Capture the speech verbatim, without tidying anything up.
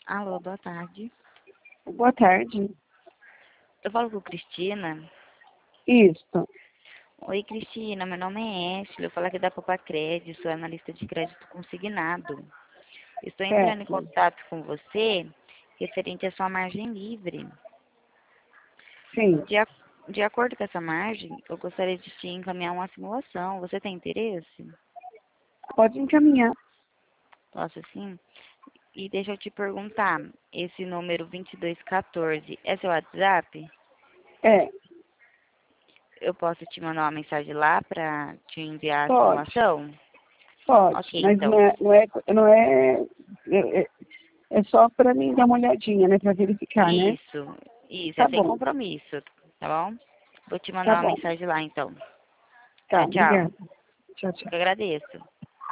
Alô, boa tarde. Boa tarde. Eu falo com Cristina. Isso. Oi, Cristina, meu nome é Ashley. Eu falo aqui da Copa Crédito, sou analista de crédito consignado. Estou entrando em Certo. contato com você referente à sua margem livre. Sim. De, a- de acordo com essa margem, eu gostaria de te encaminhar uma simulação. Você tem interesse? Pode encaminhar. Posso sim? E deixa eu te perguntar, esse número vinte e dois quatorze é seu WhatsApp? É. Eu posso te mandar uma mensagem lá para te enviar a Pode. simulação? Pode. Ok, Mas não então. é, não é, não é, é, é é só para mim dar uma olhadinha, né? Para verificar, né? Isso, isso, é Tá sem bom. compromisso, tá bom? Vou te Tá mandar uma bom. mensagem lá, então. Tá, Tchau, tchau. obrigada. Tchau, tchau. Eu agradeço.